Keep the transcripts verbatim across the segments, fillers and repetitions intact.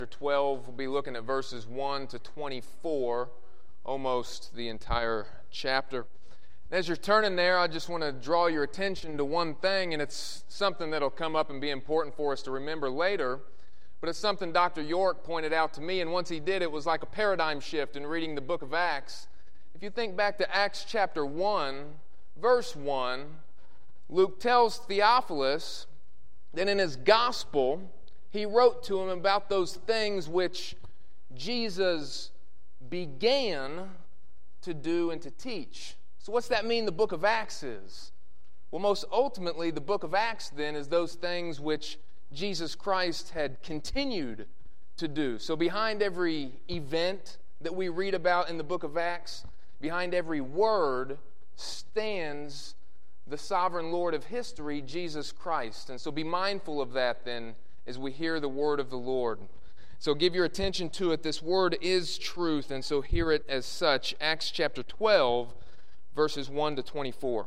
twelve, we'll be looking at verses one to twenty-four, almost the entire chapter. As you're turning there, I just want to draw your attention to one thing, and it's something that'll come up and be important for us to remember later, but it's something Doctor York pointed out to me, and once he did, it was like a paradigm shift in reading the book of Acts. If you think back to Acts chapter one, verse one, Luke tells Theophilus that in his gospel, he wrote to him about those things which Jesus began to do and to teach. So what's that mean the book of Acts is? Well, most ultimately, the book of Acts then is those things which Jesus Christ had continued to do. So behind every event that we read about in the book of Acts, behind every word stands the sovereign Lord of history, Jesus Christ. And so be mindful of that then as we hear the word of the Lord. So give your attention to it. This word is truth, and so hear it as such. Acts chapter twelve, verses one to twenty-four.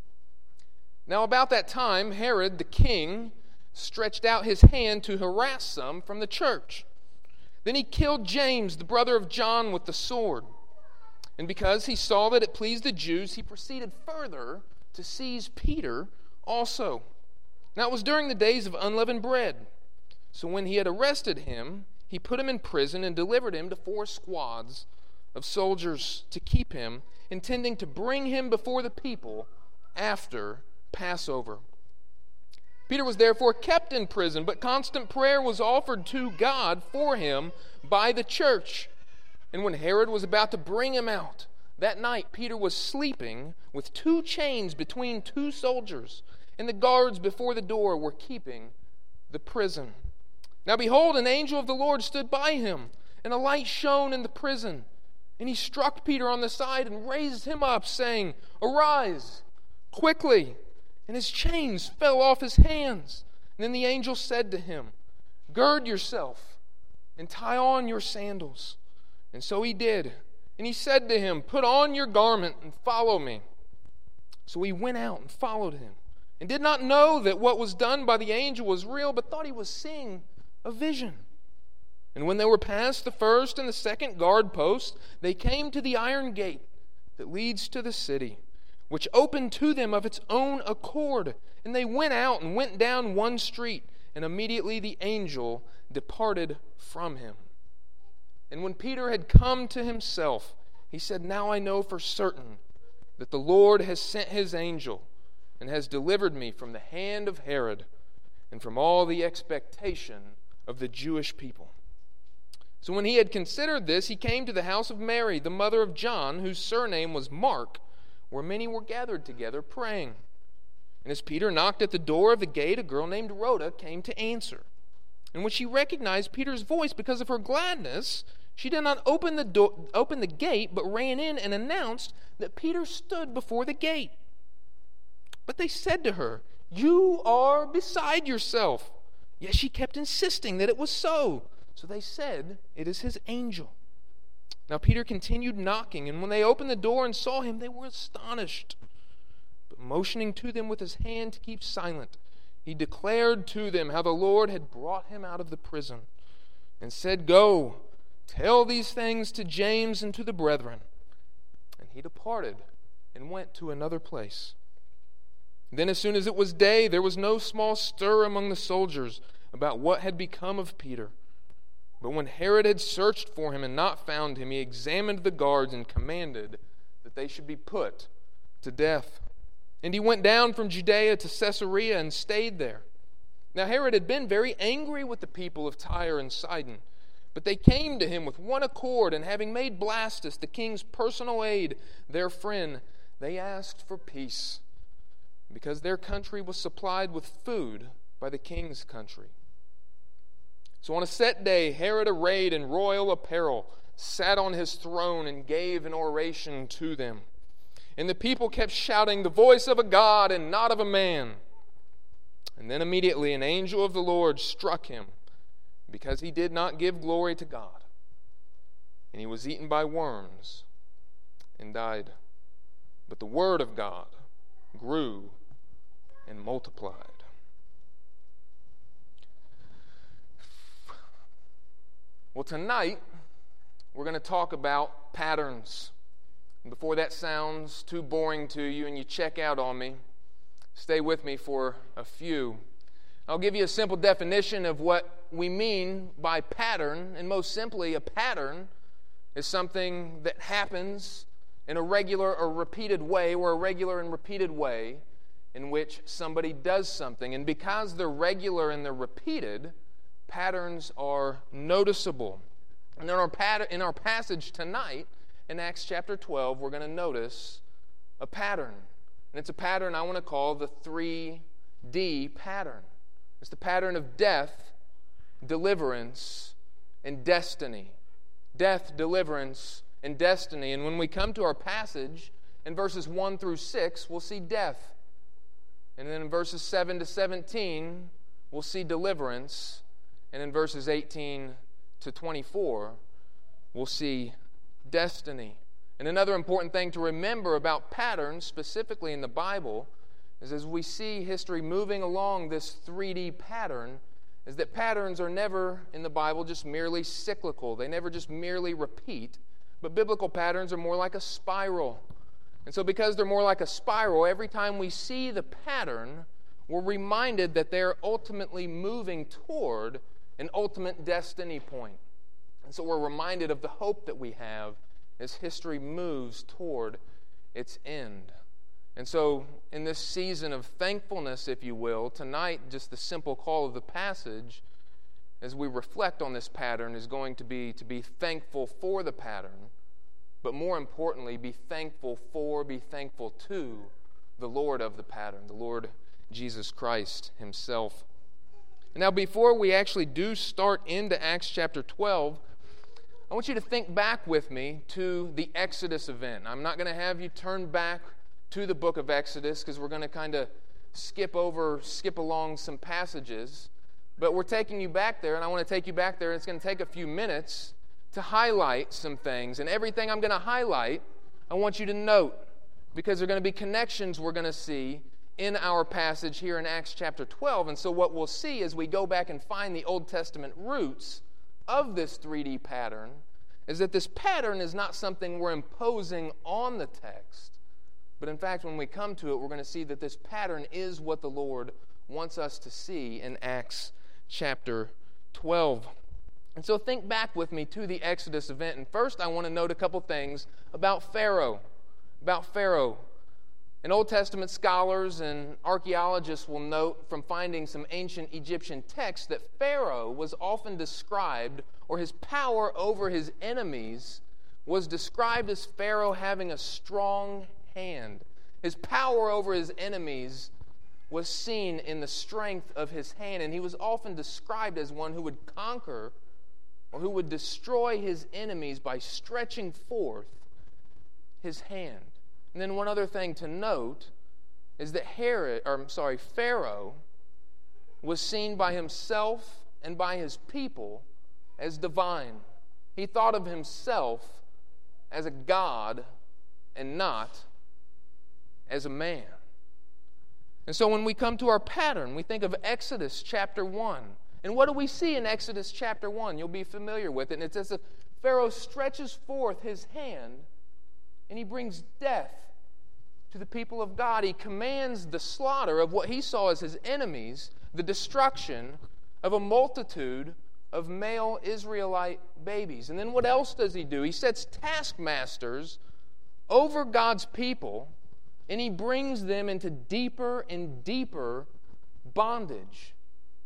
Now about that time, Herod the king stretched out his hand to harass some from the church. Then he killed James, the brother of John, with the sword. And because he saw that it pleased the Jews, he proceeded further to seize Peter also. Now it was during the days of unleavened bread. So when he had arrested him, he put him in prison and delivered him to four squads of soldiers to keep him, intending to bring him before the people after Passover. Peter was therefore kept in prison, but constant prayer was offered to God for him by the church. And when Herod was about to bring him out, that night Peter was sleeping with two chains between two soldiers, and the guards before the door were keeping the prison. Now behold, an angel of the Lord stood by him, and a light shone in the prison. And he struck Peter on the side and raised him up, saying, "Arise quickly." And his chains fell off his hands. And then the angel said to him, "Gird yourself and tie on your sandals." And so he did. And he said to him, "Put on your garment and follow me." So he went out and followed him, and did not know that what was done by the angel was real, but thought he was seeing a vision. And when they were past the first and the second guard post, they came to the iron gate that leads to the city, which opened to them of its own accord. And they went out and went down one street, and immediately the angel departed from him. And when Peter had come to himself, he said, "Now I know for certain that the Lord has sent his angel and has delivered me from the hand of Herod and from all the expectation of the Jewish people." So when he had considered this, he came to the house of Mary, the mother of John, whose surname was Mark, where many were gathered together praying. And as Peter knocked at the door of the gate, a girl named Rhoda came to answer. And when she recognized Peter's voice because of her gladness, she did not open the door, open the gate, but ran in and announced that Peter stood before the gate. But they said to her, "You are beside yourself." Yet she kept insisting that it was so. So they said, "It is his angel." Now Peter continued knocking, and when they opened the door and saw him, they were astonished. But motioning to them with his hand to keep silent, he declared to them how the Lord had brought him out of the prison, and said, "Go, tell these things to James and to the brethren." And he departed and went to another place. Then as soon as it was day, there was no small stir among the soldiers about what had become of Peter. But when Herod had searched for him and not found him, he examined the guards and commanded that they should be put to death. And he went down from Judea to Caesarea and stayed there. Now Herod had been very angry with the people of Tyre and Sidon, but they came to him with one accord, and having made Blastus, the king's personal aide, their friend, they asked for peace, because their country was supplied with food by the king's country. So on a set day, Herod, arrayed in royal apparel, sat on his throne and gave an oration to them. And the people kept shouting, "The voice of a God and not of a man." And then immediately an angel of the Lord struck him, because he did not give glory to God. And he was eaten by worms and died. But the word of God grew and multiplied. Well, tonight, we're going to talk about patterns. And before that sounds too boring to you and you check out on me, stay with me for a few. I'll give you a simple definition of what we mean by pattern, and most simply, a pattern is something that happens in a regular or repeated way, or a regular and repeated way in which somebody does something. And because they're regular and they're repeated, patterns are noticeable. And in our, pat- in our passage tonight, in Acts chapter twelve, we're going to notice a pattern. And it's a pattern I want to call the three D pattern. It's the pattern of death, deliverance, and destiny. Death, deliverance, and destiny. And when we come to our passage, in verses one through six, we'll see death. And then in verses seven to seventeen, we'll see deliverance. And in verses eighteen to twenty-four, we'll see destiny. And another important thing to remember about patterns, specifically in the Bible, is as we see history moving along this three D pattern, is that patterns are never, in the Bible, just merely cyclical. They never just merely repeat. But biblical patterns are more like a spiral. And so because they're more like a spiral, every time we see the pattern, we're reminded that they're ultimately moving toward an ultimate destiny point. And so we're reminded of the hope that we have as history moves toward its end. And so in this season of thankfulness, if you will, tonight just the simple call of the passage as we reflect on this pattern is going to be to be thankful for the pattern, but more importantly, be thankful for, be thankful to the Lord of the pattern, the Lord Jesus Christ himself. Now, before we actually do start into Acts chapter twelve, I want you to think back with me to the Exodus event. I'm not going to have you turn back to the book of Exodus because we're going to kind of skip over, skip along some passages. But we're taking you back there, and I want to take you back there, and it's going to take a few minutes to highlight some things. And everything I'm going to highlight, I want you to note, because there are going to be connections we're going to see in our passage here in Acts chapter twelve. And so what we'll see as we go back and find the Old Testament roots of this three D pattern is that this pattern is not something we're imposing on the text. But in fact, when we come to it, we're going to see that this pattern is what the Lord wants us to see in Acts chapter twelve. And so think back with me to the Exodus event. And first, I want to note a couple things about Pharaoh. About Pharaoh. And Old Testament scholars and archaeologists will note from finding some ancient Egyptian texts that Pharaoh was often described, or his power over his enemies was described as Pharaoh having a strong hand. His power over his enemies was seen in the strength of his hand, and he was often described as one who would conquer or who would destroy his enemies by stretching forth his hand. And then one other thing to note is that Herod, or I'm sorry, Pharaoh was seen by himself and by his people as divine. He thought of himself as a god and not as a man. And so when we come to our pattern, we think of Exodus chapter one. And what do we see in Exodus chapter one? You'll be familiar with it. And it's as if Pharaoh stretches forth his hand and he brings death to the people of God. He commands the slaughter of what he saw as his enemies, the destruction of a multitude of male Israelite babies. And then what else does he do? He sets taskmasters over God's people, and he brings them into deeper and deeper bondage.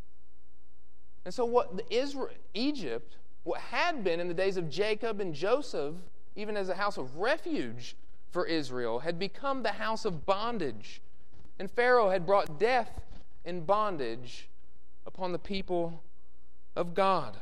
And so what the Israel, Egypt, what had been in the days of Jacob and Joseph, even as a house of refuge for Israel, had become the house of bondage. And Pharaoh had brought death and bondage upon the people of God.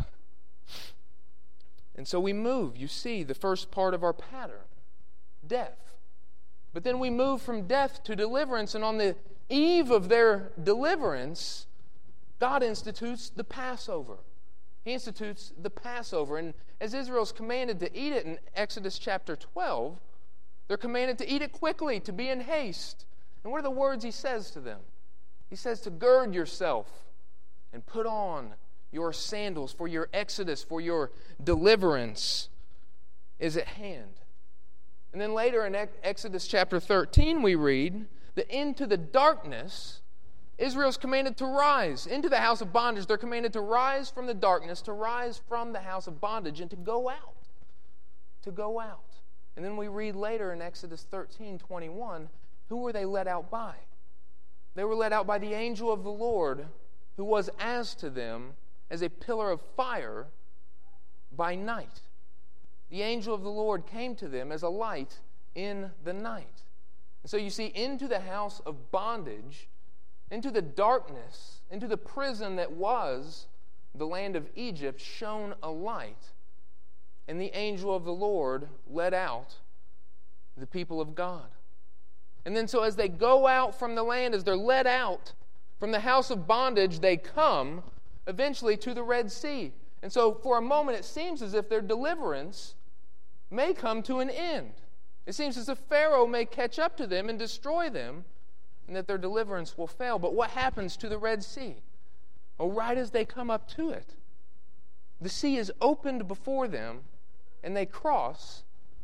And so we move, you see, the first part of our pattern, death. But then we move from death to deliverance, and on the eve of their deliverance, God institutes the Passover. He institutes the Passover. And as Israel's commanded to eat it in Exodus chapter twelve, they're commanded to eat it quickly, to be in haste. And what are the words he says to them? He says to gird yourself and put on your sandals, for your exodus, for your deliverance is at hand. And then later in Exodus chapter thirteen we read that into the darkness Israel's commanded to rise. Into the house of bondage they're commanded to rise from the darkness, to rise from the house of bondage and to go out. To go out. And then we read later in Exodus thirteen twenty-one, who were they led out by? They were led out by the angel of the Lord, who was as to them as a pillar of fire by night. The angel of the Lord came to them as a light in the night. And so you see, into the house of bondage, into the darkness, into the prison that was the land of Egypt, shone a light. And the angel of the Lord led out the people of God. And then so as they go out from the land, as they're led out from the house of bondage, they come eventually to the Red Sea. And so for a moment it seems as if their deliverance may come to an end. It seems as if Pharaoh may catch up to them and destroy them, and that their deliverance will fail. But what happens to the Red Sea? Oh, right as they come up to it, the sea is opened before them, and they cross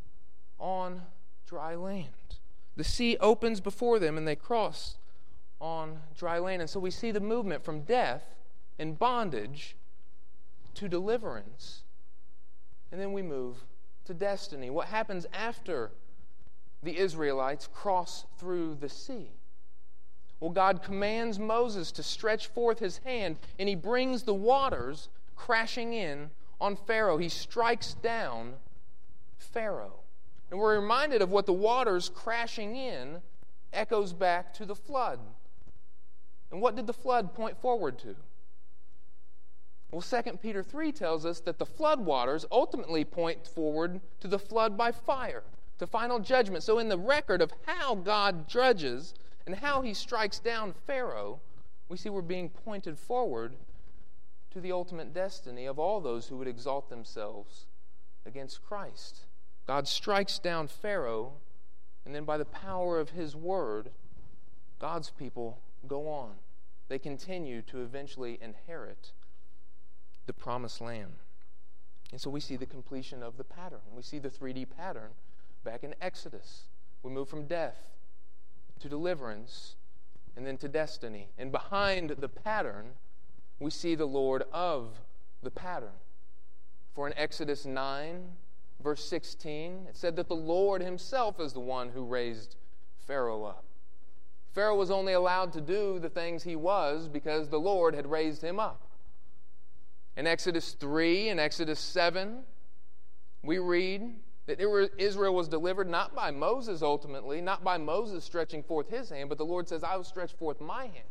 on dry land. The sea opens before them, and they cross on dry land. And so we see the movement from death and bondage to deliverance, and then we move to destiny. What happens after the Israelites cross through the sea? Well, God commands Moses to stretch forth his hand, and he brings the waters crashing in on Pharaoh. He strikes down Pharaoh. And we're reminded of what the waters crashing in echoes back to the flood. And what did the flood point forward to? Well, Second Peter three tells us that the flood waters ultimately point forward to the flood by fire, to final judgment. So in the record of how God judges and how he strikes down Pharaoh, we see we're being pointed forward to the ultimate destiny of all those who would exalt themselves against Christ. God strikes down Pharaoh, and then by the power of his word, God's people go on. They continue to eventually inherit the promised land. And so we see the completion of the pattern. We see the three D pattern back in Exodus. We move from death to deliverance and then to destiny. And behind the pattern, we see the Lord of the pattern. For in Exodus nine, verse sixteen, it said that the Lord himself is the one who raised Pharaoh up. Pharaoh was only allowed to do the things he was because the Lord had raised him up. In Exodus three and Exodus seven, we read that Israel was delivered not by Moses ultimately, not by Moses stretching forth his hand, but the Lord says, I will stretch forth my hand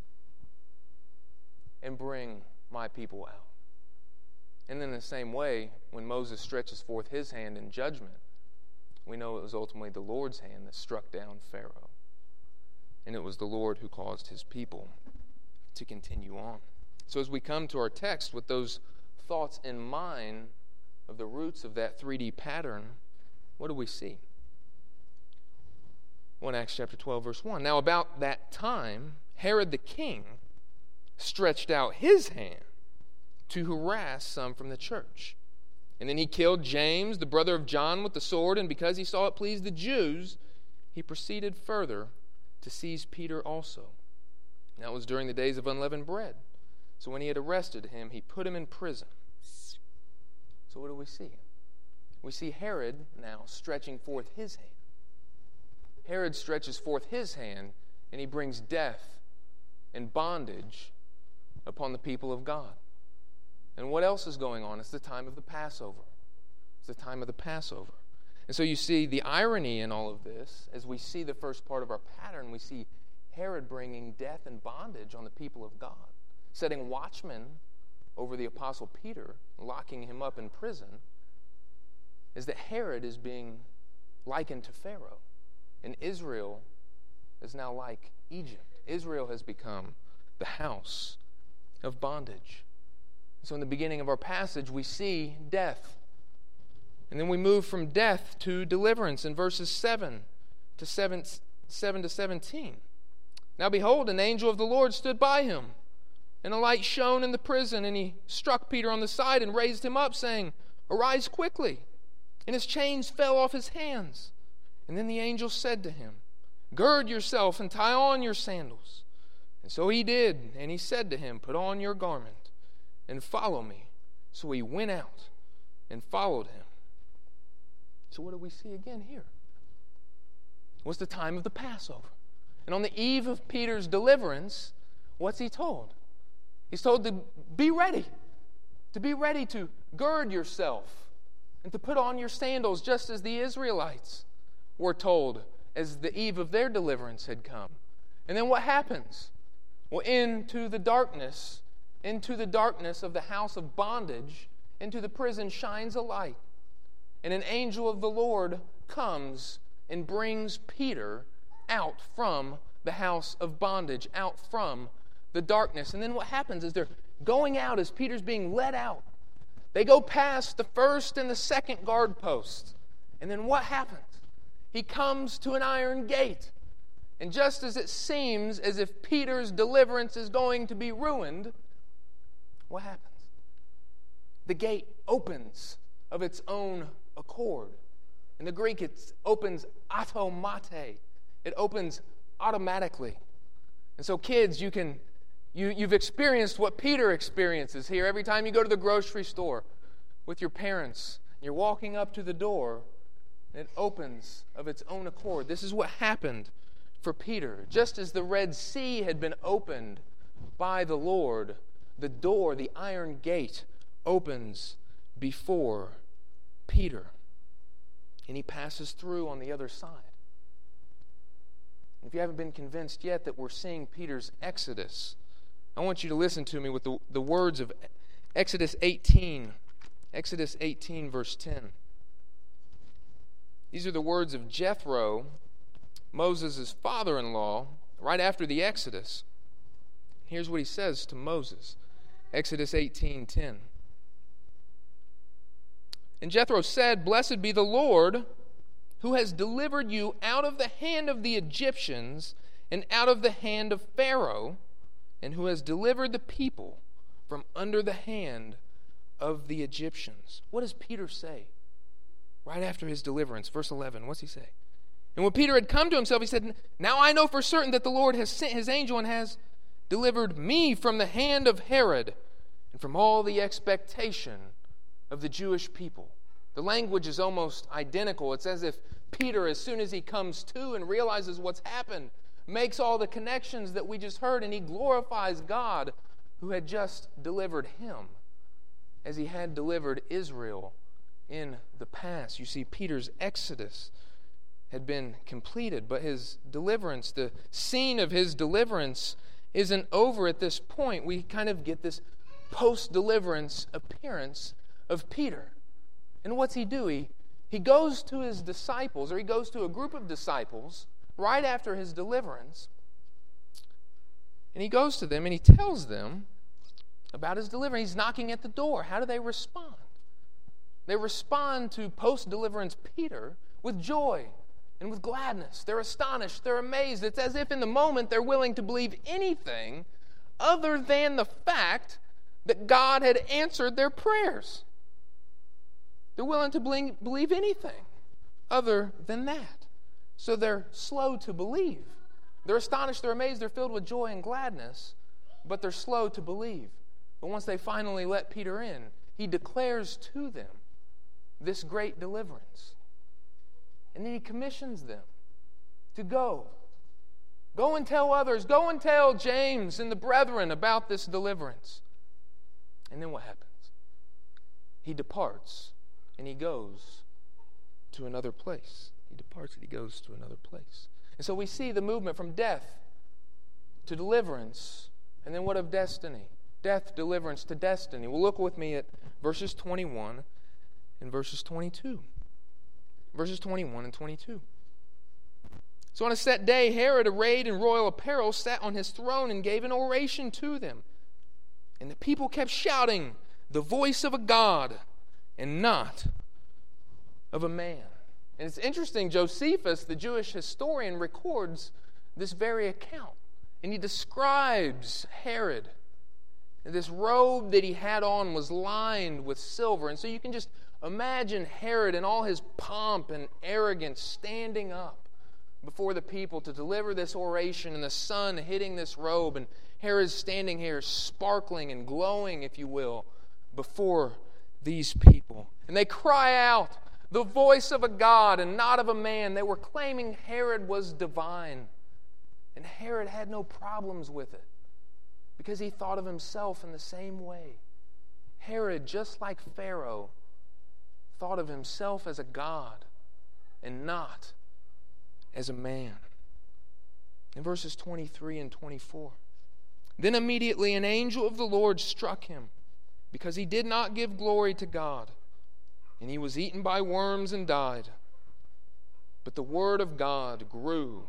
and bring my people out. And in the same way, when Moses stretches forth his hand in judgment, we know it was ultimately the Lord's hand that struck down Pharaoh. And it was the Lord who caused his people to continue on. So as we come to our text with those thoughts in mind of the roots of that three D pattern, what do we see? Well, in Acts chapter twelve, verse one, now about that time, Herod the king stretched out his hand to harass some from the church. And then he killed James, the brother of John, with the sword, and because he saw it pleased the Jews, he proceeded further to seize Peter also. That was during the days of unleavened bread. So when he had arrested him, he put him in prison. So what do we see? We see Herod now stretching forth his hand. Herod stretches forth his hand, and he brings death and bondage upon the people of God. And what else is going on? It's the time of the Passover. It's the time of the Passover. And so you see the irony in all of this, as we see the first part of our pattern, we see Herod bringing death and bondage on the people of God, setting watchmen over the Apostle Peter, locking him up in prison, is that Herod is being likened to Pharaoh. And Israel is now like Egypt. Israel has become the house of bondage. So in the beginning of our passage, we see death. And then we move from death to deliverance in verses seven to seven, seven to seventeen. Now behold, an angel of the Lord stood by him, And a light shone in the prison, and he struck Peter on the side and raised him up, saying, "Arise quickly." And his chains fell off his hands. And then the angel said to him, "Gird yourself and tie on your sandals." And so he did, and he said to him, "Put on your garment and follow me." So he went out and followed him. So what do we see again here? It was the time of the Passover. And on the eve of Peter's deliverance, what's he told? He's told to be ready, to be ready to gird yourself and to put on your sandals, just as the Israelites were told as the eve of their deliverance had come. And then what happens? Well, into the darkness, into the darkness of the house of bondage, into the prison shines a light. And an angel of the Lord comes and brings Peter out from the house of bondage, out from the darkness. And then what happens is they're going out as Peter's being led out. They go past the first and the second guard posts. And then what happens? He comes to an iron gate. And just as it seems as if Peter's deliverance is going to be ruined, what happens? The gate opens of its own accord. In the Greek, it opens automate. It opens automatically. And so kids, you can, you, you've experienced what Peter experiences here. Every time you go to the grocery store with your parents, you're walking up to the door, and it opens of its own accord. This is what happened for Peter. Just as the Red Sea had been opened by the Lord, the door, the iron gate, opens before Peter. And he passes through on the other side. If you haven't been convinced yet that we're seeing Peter's exodus, I want you to listen to me with the, the words of Exodus eighteen. Exodus eighteen, verse ten. These are the words of Jethro, Moses' father-in-law, right after the Exodus. Here's what he says to Moses. Exodus eighteen ten. And Jethro said, "Blessed be the Lord, who has delivered you out of the hand of the Egyptians and out of the hand of Pharaoh, and who has delivered the people from under the hand of the Egyptians." What does Peter say right after his deliverance? Verse eleven, what's he say? And when Peter had come to himself, he said, "Now I know for certain that the Lord has sent his angel and has delivered me from the hand of Herod and from all the expectation of the Jewish people." The language is almost identical. It's as if Peter, as soon as he comes to and realizes what's happened, makes all the connections that we just heard, and he glorifies God who had just delivered him as he had delivered Israel in the past. You see, Peter's exodus had been completed, but his deliverance, the scene of his deliverance, isn't over at this point. We kind of get this post-deliverance appearance of Peter. And what's he do? He, he goes to his disciples, or he goes to a group of disciples right after his deliverance, and he goes to them and he tells them about his deliverance. He's knocking at the door. How do they respond? They respond to post-deliverance Peter with joy and with gladness. They're astonished. They're amazed. It's as if in the moment they're willing to believe anything other than the fact that God had answered their prayers. They're willing to believe anything other than that. So they're slow to believe. They're astonished, they're amazed, they're filled with joy and gladness, but they're slow to believe. But once they finally let Peter in, he declares to them this great deliverance. And then he commissions them to go. Go and tell others. Go and tell James and the brethren about this deliverance. And then what happens? He departs. And he goes to another place. He departs and he goes to another place. And so we see the movement from death to deliverance. And then what of destiny? Death, deliverance to destiny. Well, look with me at verses twenty-one and verses twenty-two. Verses twenty-one and twenty-two. So on a set day, Herod, arrayed in royal apparel, sat on his throne and gave an oration to them. And the people kept shouting, "The voice of a God, and not of a man." And it's interesting, Josephus, the Jewish historian, records this very account. And he describes Herod This robe that he had on was lined with silver. And so you can just imagine Herod in all his pomp and arrogance standing up before the people to deliver this oration, and the sun hitting this robe, and Herod's standing here sparkling and glowing, if you will, before these people. And they cry out, the voice of a God and not of a man. They were claiming Herod was divine. And Herod had no problems with it, because he thought of himself in the same way. Herod, just like Pharaoh, thought of himself as a god and not as a man. In verses twenty-three and twenty-four, then immediately an angel of the Lord struck him, because he did not give glory to God, and he was eaten by worms and died. But the word of God grew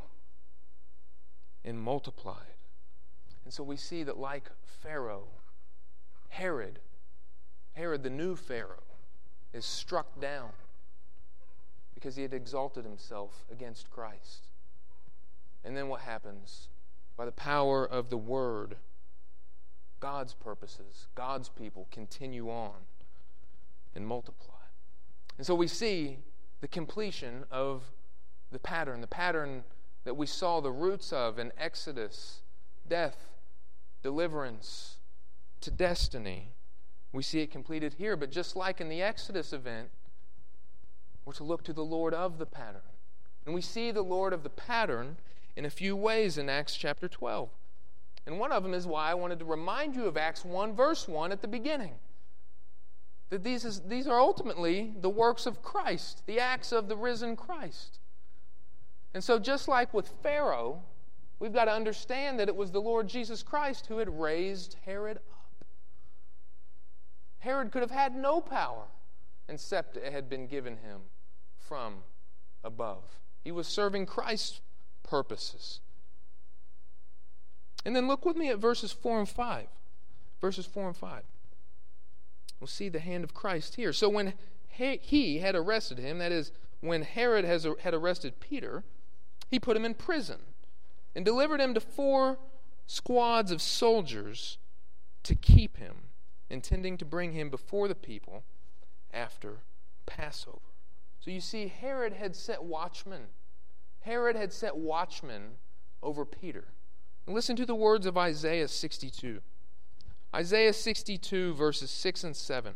and multiplied. And so we see that, like Pharaoh, Herod, Herod the new Pharaoh, is struck down because he had exalted himself against Christ. And then what happens? By the power of the Word, God's purposes, God's people continue on and multiply. And so we see the completion of the pattern, the pattern that we saw the roots of in Exodus, death, deliverance, to destiny. We see it completed here, but just like in the Exodus event, we're to look to the Lord of the pattern. And we see the Lord of the pattern in a few ways in Acts chapter twelve. And one of them is why I wanted to remind you of Acts one, verse one at the beginning. That these, is, these are ultimately the works of Christ, the acts of the risen Christ. And so just like with Pharaoh, we've got to understand that it was the Lord Jesus Christ who had raised Herod up. Herod could have had no power except it had been given him from above. He was serving Christ's purposes. And then look with me at verses four and five. Verses four and five. We'll see the hand of Christ here. So when he had arrested him, that is, when Herod has, had arrested Peter, he put him in prison and delivered him to four squads of soldiers to keep him, intending to bring him before the people after Passover. So you see, Herod had set watchmen. Herod had set watchmen over Peter. And listen to the words of Isaiah sixty-two. Isaiah sixty-two, verses six and seven.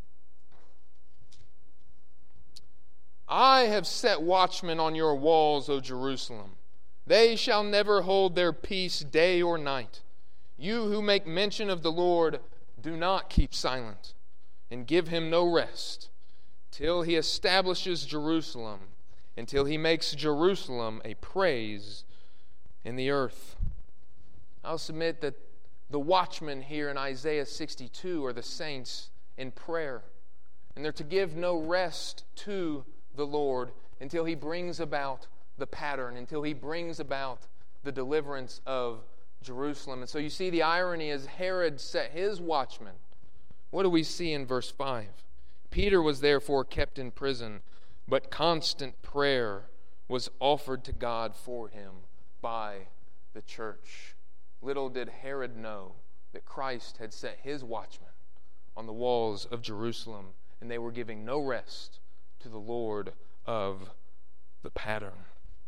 I have set watchmen on your walls, O Jerusalem. They shall never hold their peace day or night. You who make mention of the Lord, do not keep silent, and give him no rest, till he establishes Jerusalem, until he makes Jerusalem a praise in the earth. I'll submit that the watchmen here in Isaiah sixty-two are the saints in prayer. And they're to give no rest to the Lord until he brings about the pattern, until he brings about the deliverance of Jerusalem. And so you see the irony as Herod set his watchmen. What do we see in verse five? Peter was therefore kept in prison, but constant prayer was offered to God for him by the church. Little did Herod know that Christ had set his watchmen on the walls of Jerusalem, and they were giving no rest to the Lord of the pattern.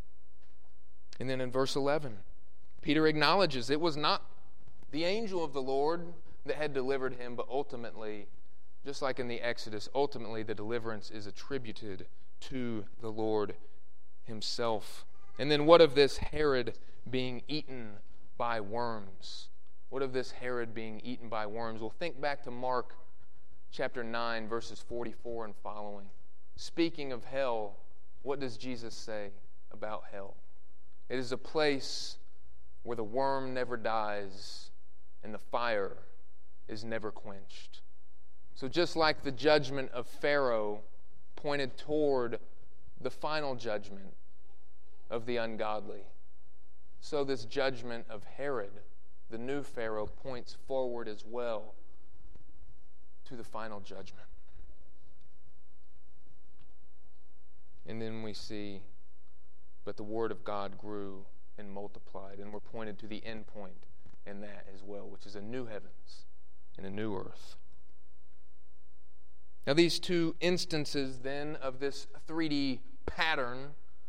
And then in verse eleven, Peter acknowledges it was not the angel of the Lord that had delivered him, but ultimately, just like in the Exodus, ultimately the deliverance is attributed to the Lord himself. And then what of this Herod being eaten by worms? What of this Herod being eaten by worms? Well, think back to Mark chapter nine, verses forty-four and following. Speaking of hell, what does Jesus say about hell? It is a place where the worm never dies and the fire is never quenched. So just like the judgment of Pharaoh pointed toward the final judgment of the ungodly, so this judgment of Herod, the new Pharaoh, points forward as well to the final judgment. And then we see, but the word of God grew and multiplied, and we're pointed to the end point in that as well, which is a new heavens and a new earth. Now, these two instances then of this three D pattern,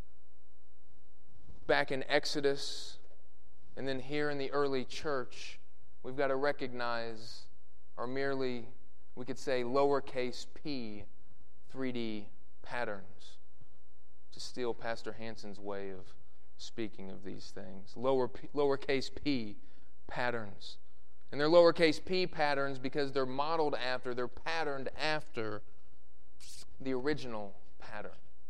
back in Exodus and then here in the early church, we've got to recognize are merely, we could say, lowercase p three D patterns, to steal Pastor Hansen's way of speaking of these things. Lower p, lowercase p patterns. And they're lowercase p patterns because they're modeled after, they're patterned after the original pattern.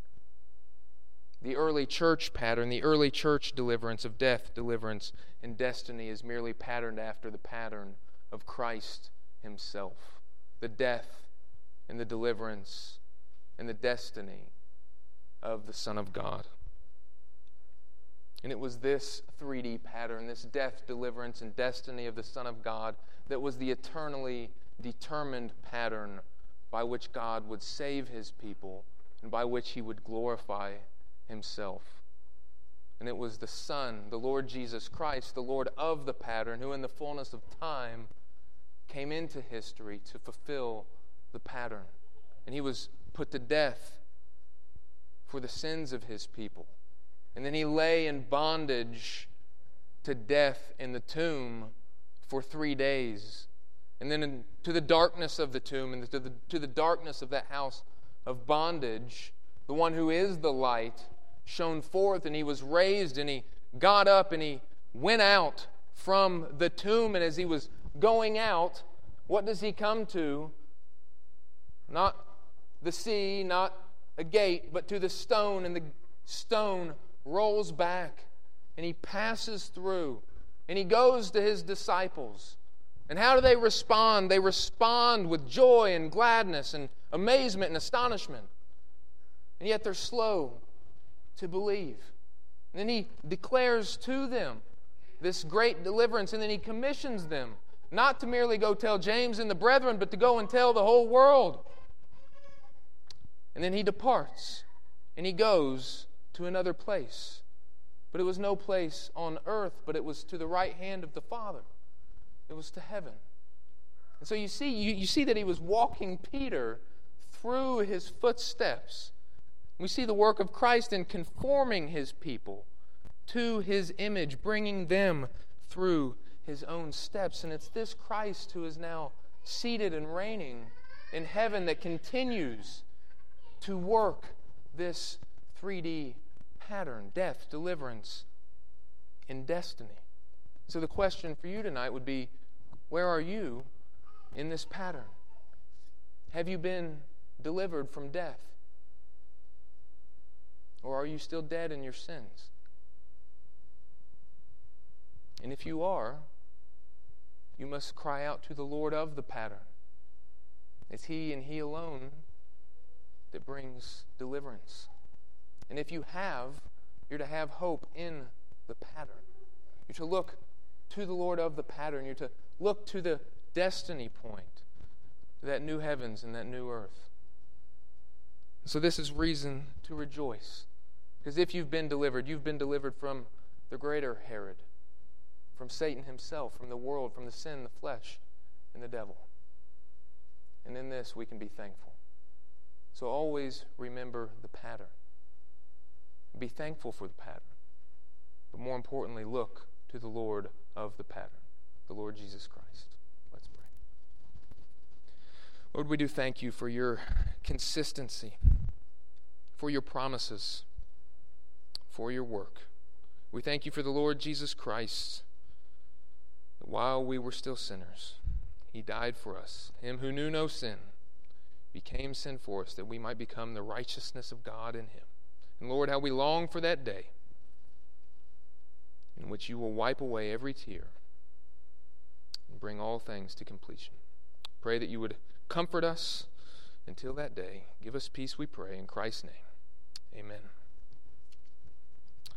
The early church pattern, the early church deliverance of death, deliverance, and destiny is merely patterned after the pattern of Christ Himself. The death and the deliverance and the destiny of the Son of God. And it was this three D pattern, this death, deliverance, and destiny of the Son of God that was the eternally determined pattern by which God would save His people and by which He would glorify Himself. And it was the Son, the Lord Jesus Christ, the Lord of the pattern, who in the fullness of time came into history to fulfill the pattern. And He was put to death for the sins of His people. And then He lay in bondage to death in the tomb for three days. And then in, to the darkness of the tomb and to the, to the darkness of that house of bondage, the one who is the light shone forth, and He was raised, and He got up, and He went out from the tomb. And as He was going out, what does He come to? Not the sea, not a gate, but to the stone, and the stone rolls back, and He passes through, and He goes to His disciples. And how do they respond? They respond with joy and gladness and amazement and astonishment. And yet they're slow to believe. And then He declares to them this great deliverance, and then He commissions them not to merely go tell James and the brethren, but to go and tell the whole world. And then He departs, and He goes to another place. But it was no place on earth, but it was to the right hand of the Father. It was to heaven. And so you see, you, you see that He was walking Peter through his footsteps. We see the work of Christ in conforming His people to His image, bringing them through His own steps. And it's this Christ who is now seated and reigning in heaven that continues to work this three D pattern, death, deliverance, and destiny. So the question for you tonight would be, where are you in this pattern? Have you been delivered from death? Or are you still dead in your sins? And if you are, you must cry out to the Lord of the pattern. It's He and He alone that brings deliverance. And if you have, you're to have hope in the pattern. You're to look to the Lord of the pattern. You're to look to the destiny point, to that new heavens and that new earth. So this is reason to rejoice. Because if you've been delivered, you've been delivered from the greater Herod, from Satan himself, from the world, from the sin, the flesh, and the devil. And in this we can be thankful. So always remember the pattern. Be thankful for the pattern. But more importantly, look to the Lord of the pattern, the Lord Jesus Christ. Let's pray. Lord, we do thank You for Your consistency, for Your promises, for Your work. We thank You for the Lord Jesus Christ, that while we were still sinners, He died for us. Him who knew no sin became sin for us, that we might become the righteousness of God in Him. And Lord, how we long for that day in which You will wipe away every tear and bring all things to completion. Pray that You would comfort us until that day. Give us peace, we pray, in Christ's name. Amen.